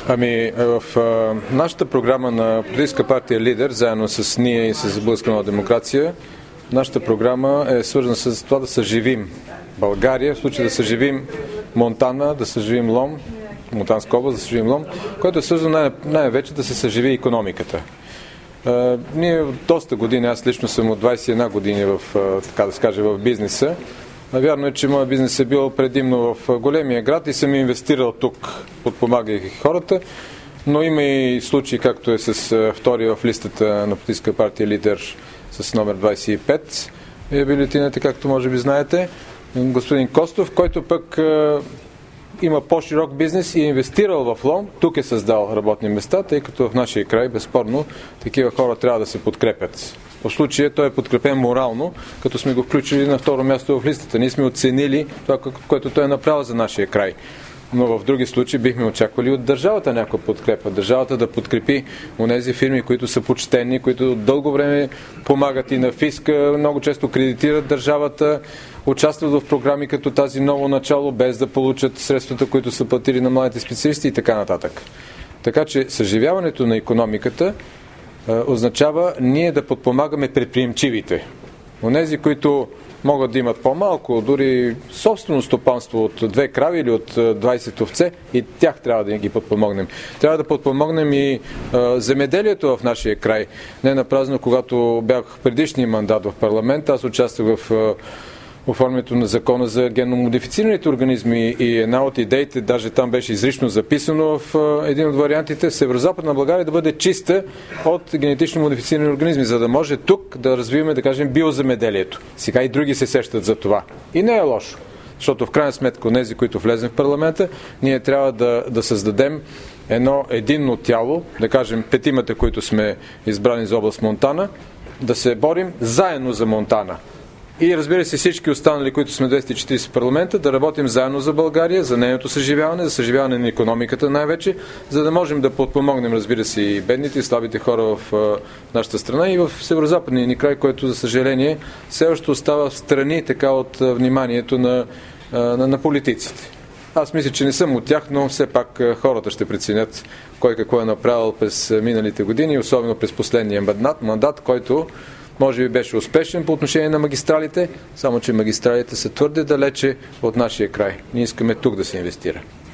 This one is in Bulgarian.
В нашата програма на политическа партия Лидер, заедно с ние и с Българска нова демокрация, нашата програма е свързана с това да съживим България, в случай да съживим Монтана, да съживим Лом, Монтанска област, да съживим Лом, което е свързано най-вече да се съживи икономиката. Ние от доста години, аз лично съм от 21 години така да се каже, в бизнеса. Вярно е, че моят бизнес е бил предимно в големия град и съм инвестирал тук, подпомагайки хората, но има и случаи, както е с втори в листата на политическа партия Лидер с номер 25, бюлетината, както може би знаете, господин Костов, който пък има по-широк бизнес и е инвестирал в Лом, тук е създал работни места, тъй като в нашия край, безспорно, такива хора трябва да се подкрепят. В случая той е подкрепен морално, като сме го включили на второ място в листата. Ние сме оценили това, което той е направил за нашия край. Но в други случаи бихме очаквали от държавата някаква подкрепа. Държавата да подкрепи онези фирми, които са почтени, които дълго време помагат и на фиска, много често кредитират държавата, участват в програми като тази Ново начало, без да получат средствата, които са платили на младите специалисти и така нататък. Така че съживяването на икономиката означава ние да подпомагаме предприемчивите. Онези, които могат да имат по-малко, дори собствено стопанство от 2 крави или от 20 овце, и тях трябва да ги подпомогнем. Трябва да подпомогнем и земеделието в нашия край. Не напразно, когато бях предишния мандат в парламента, аз участвах в оформянето на закона за генномодифицираните организми и една от идеите, даже там беше изрично записано в един от вариантите, в Северозападна България да бъде чиста от генетично модифицирани организми, за да може тук да развиваме, да кажем, биоземеделието. Сега и други се сещат за това. И не е лошо, защото в крайна сметка онези, които влезем в парламента, ние трябва да създадем едно единно тяло, да кажем 5-мата, които сме избрани за област Монтана, да се борим заедно за Монтана. И разбира се, всички останали, които сме 240 в парламента, да работим заедно за България, за нейното съживяване, за съживяване на икономиката най-вече, за да можем да подпомогнем, разбира се, и бедните, и слабите хора в нашата страна и в северозападния ни край, който, за съжаление, все още остава в страни така от вниманието на политиците. Аз мисля, че не съм от тях, но все пак хората ще преценят кой какво е направил през миналите години, особено през последния мандат, който може би беше успешен по отношение на магистралите, само че магистралите са твърде далече от нашия край. Ние искаме тук да се инвестира.